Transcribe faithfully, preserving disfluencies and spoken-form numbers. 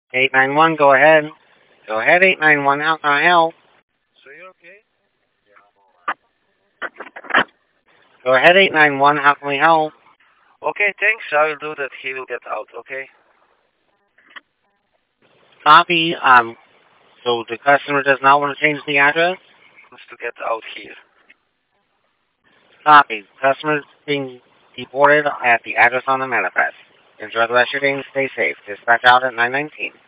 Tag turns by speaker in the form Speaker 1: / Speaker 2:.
Speaker 1: eight nine one, go ahead. Go ahead, eight nine one, how can I help?
Speaker 2: So you okay?
Speaker 1: Go ahead, eight nine one, how can we help?
Speaker 2: Okay, thanks. I will do that. He will get out, okay?
Speaker 1: Copy, um, so the customer does not want to change the address?
Speaker 2: Wants to get out here.
Speaker 1: Copy. Customer being deported at the address on the manifest. Enjoy the rest of your day and stay safe. Dispatch out at nine nineteen.